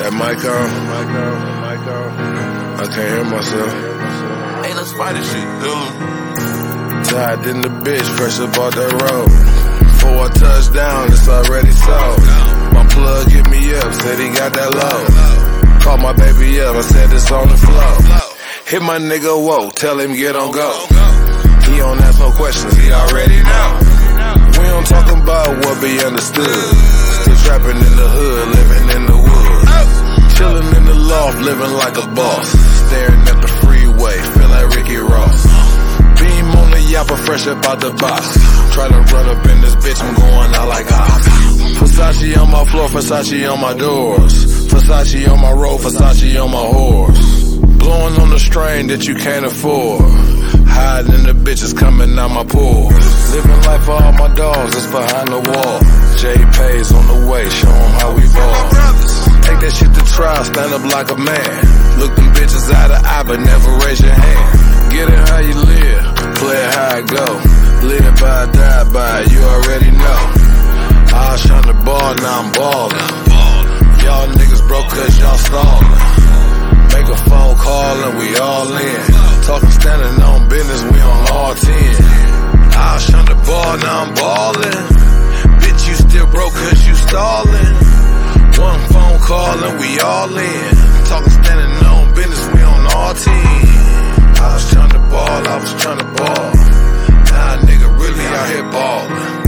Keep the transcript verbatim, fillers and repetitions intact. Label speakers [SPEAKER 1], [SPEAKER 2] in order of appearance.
[SPEAKER 1] That mic on, mic on, mic on. I can't hear myself.
[SPEAKER 2] Hey, let's fight this shit, dude.
[SPEAKER 1] Tied in the bitch, fresh up off that road. Before I touch down, it's already sold. My plug hit me up, said he got that low. Called my baby up, I said it's on the flow. Hit my nigga, whoa, tell him get on go. He don't ask no questions, he already know. We don't talk about what be understood. Still trapping in the hood, living in the woods. Chilling in the loft, living like a boss. Staring at the freeway, feel like Ricky Ross. Beam on the yapper, fresh up out the box. Try to run up in this bitch, I'm going out like ox. Versace on my floor, Versace on my doors. Versace on my road, Versace on my horse. Blowing on the strain that you can't afford. Hiding in the bitches coming out my pores. Living life for all my dogs that's behind the wall. J Pay's on the way, show them how we ball. Take that shit to trial, stand up like a man. Look them bitches eye to eye, but never raise your hand. Get it how you live, play it how it go. Live by, die by, you already know. I was trying to ball, now I'm ballin'. Y'all niggas broke cause y'all stallin'. Make a phone call and we all in. Talking standing on business, we on all ten. I was trying to ball, now I'm ballin'. Bitch, you still broke cause you stallin'. One phone call and we all in. Talking standing on business, we on all ten. I was trying to ball, I was trying to ball. Nah, nigga really out here ballin'.